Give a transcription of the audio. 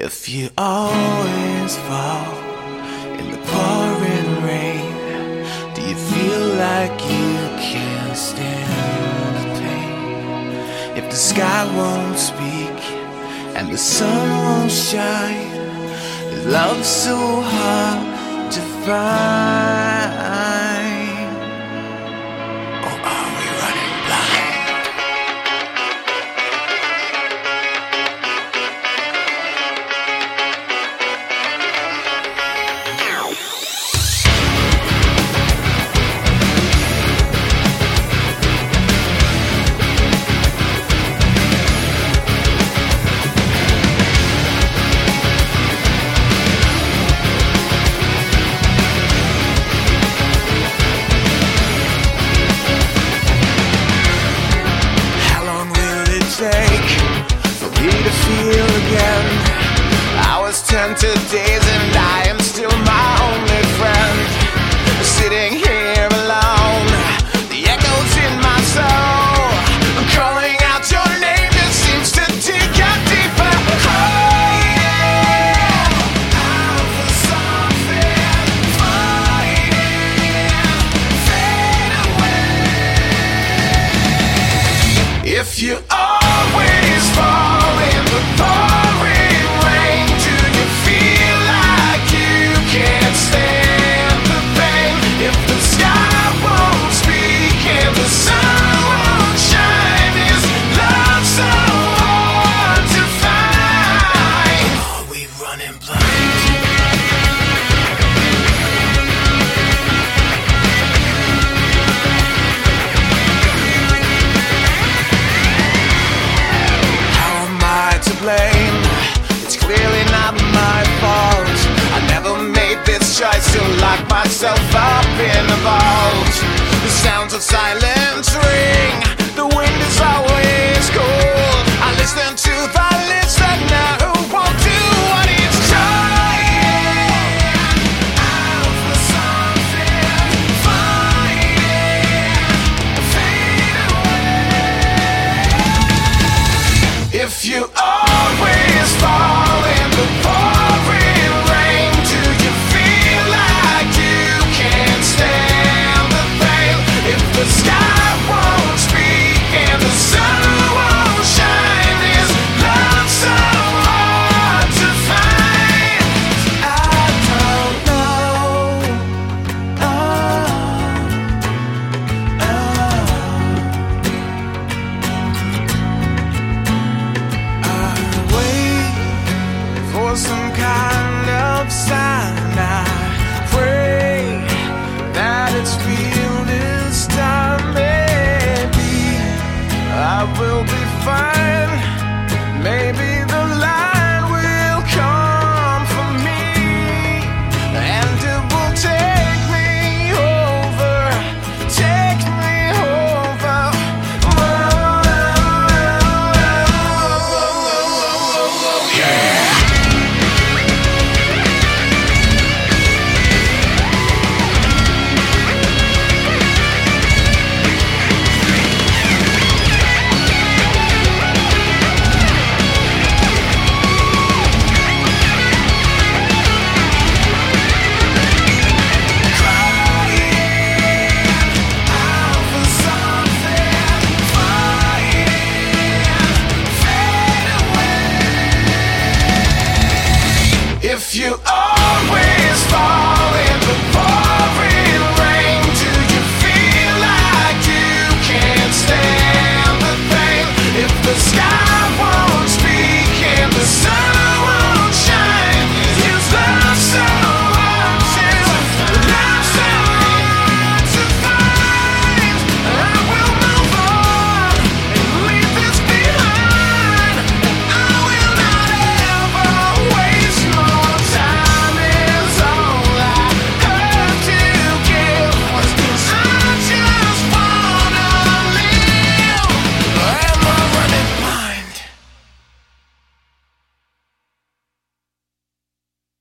If you always fall in the pouring rain, do you feel like you can't stand the pain? If the sky won't speak and the sun won't shine, is love so hard to find? Or are we running blind? For me to feel again, hours turn to days and I am still my only friend. Sitting here alone, the echoes in my soul, I'm calling out your name, it seems to dig out deeper. Crying out for something, fighting, fade away. If you always fall in the pouring rain, do you feel like you can't stand the pain? If the sky won't speak and the sun won't shine, is love so hard to find? Are we running blind? It's clearly not my fault. I never made this choice to lock myself up in a vault. The sounds of silence ring, the wind is always cold. I listen to the listener who won't do what he's trying. Out for something, fighting, fade away. If you always fall in the pouring rain, do you feel like you can't stand the pain? If the sky won't speak and the sun won't shine, is love so hard to find? I don't know. For some kind of sign, I pray that it's real this time. Maybe I will be fine. Maybe the line will come for me, and it will take me over, take me over. Yeah. If you are